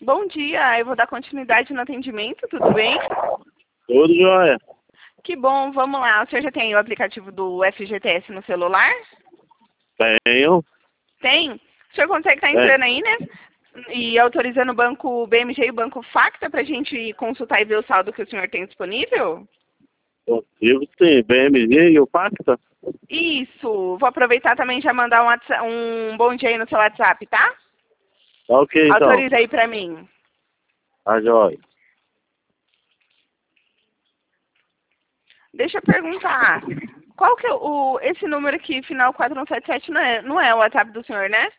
bom dia. Eu vou dar continuidade no atendimento, tudo bem? Tudo jóia. Que bom, vamos lá. O senhor já tem o aplicativo do FGTS no celular? Tenho. Tem? O senhor consegue estar entrando aí, né? E autorizando o banco BMG e o banco Facta para a gente consultar e ver o saldo que o senhor tem disponível? Consigo sim. BMG e o Pacta? Isso. Vou aproveitar também e já mandar um bom dia aí no seu WhatsApp, tá? Tá ok, então. Autoriza aí para mim. Tá jóia. Deixa eu perguntar. Qual que é esse número aqui, final 4177, não é o WhatsApp do senhor, né?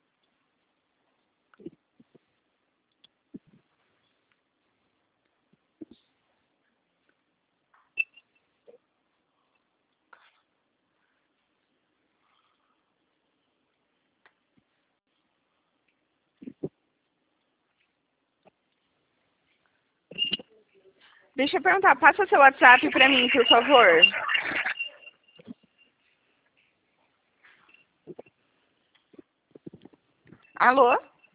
Deixa eu perguntar, passa seu WhatsApp para mim, por favor. Alô?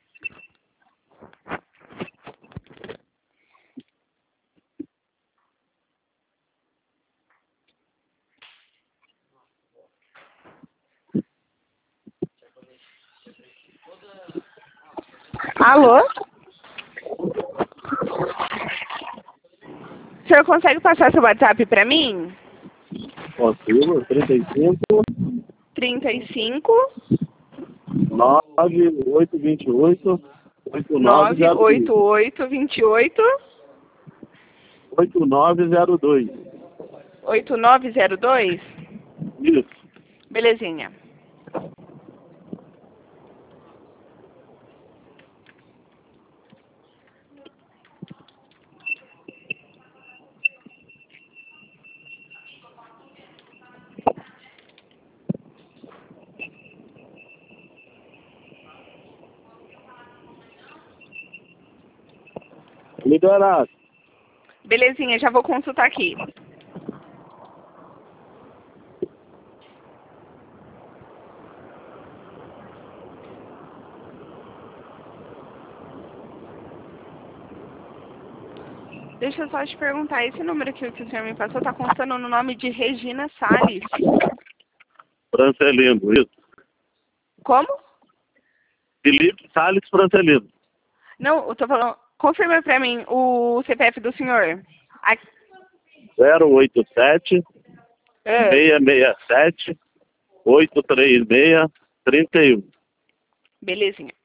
Alô? O senhor consegue passar seu WhatsApp para mim? Consigo. 35 35 9828 8902. 98828 8902. 8902? Isso. Belezinha. Liberado. Belezinha, já vou consultar aqui. Deixa eu só te perguntar, esse número aqui que o senhor me passou tá constando no nome de Regina Salles. Francelino. Isso. Como? Felipe Salles Francelino. Não, eu tô falando... Confirma pra mim o CPF do senhor. 087 667 836 31. Belezinha.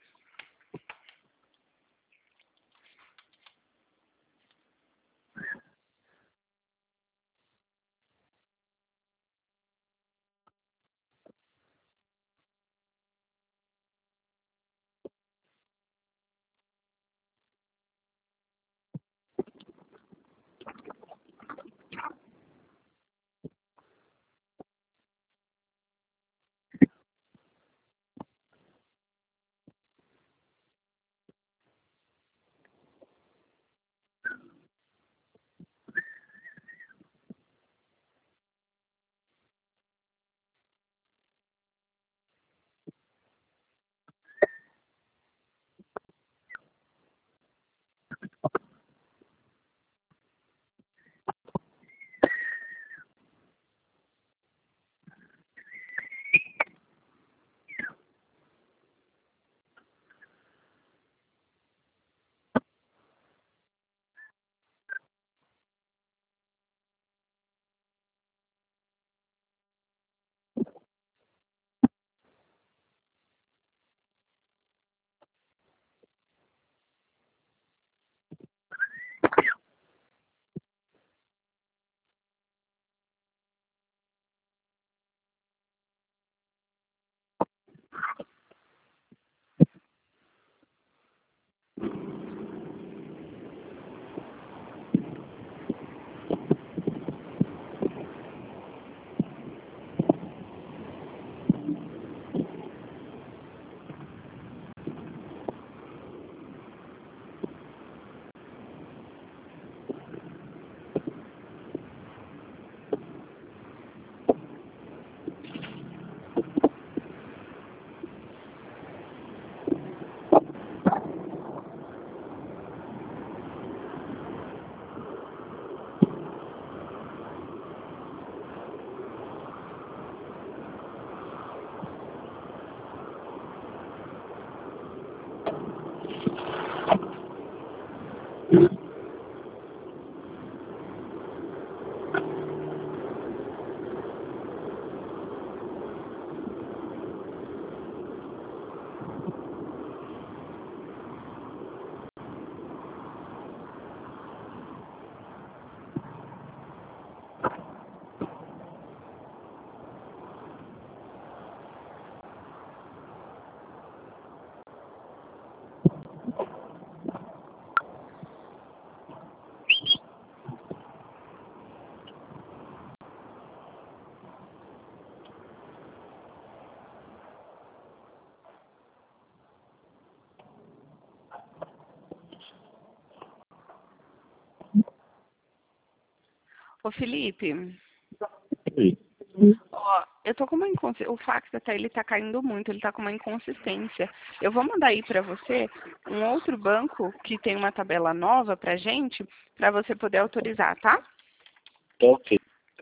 Ô, Felipe, Sim. ó, eu tô com uma inconsistência. O fax até ele tá caindo muito, ele tá com uma inconsistência. Eu vou mandar aí pra você um outro banco que tem uma tabela nova pra gente, pra você poder autorizar, tá? Tá ok.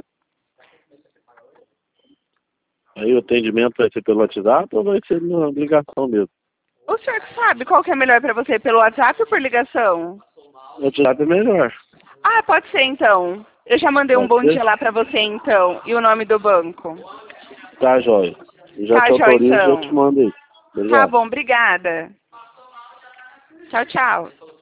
Aí o atendimento vai ser pelo WhatsApp ou vai ser na ligação mesmo? O senhor que sabe qual que é melhor pra você, pelo WhatsApp ou por ligação? O WhatsApp é melhor. Ah, pode ser então. Eu já mandei um Pode bom ser? dia lá pra você então. E o nome do banco? Tá, jóia. Já Tá, te joia autorizo, já te então. mando aí. Tá Obrigado. bom, obrigada. Tchau, tchau.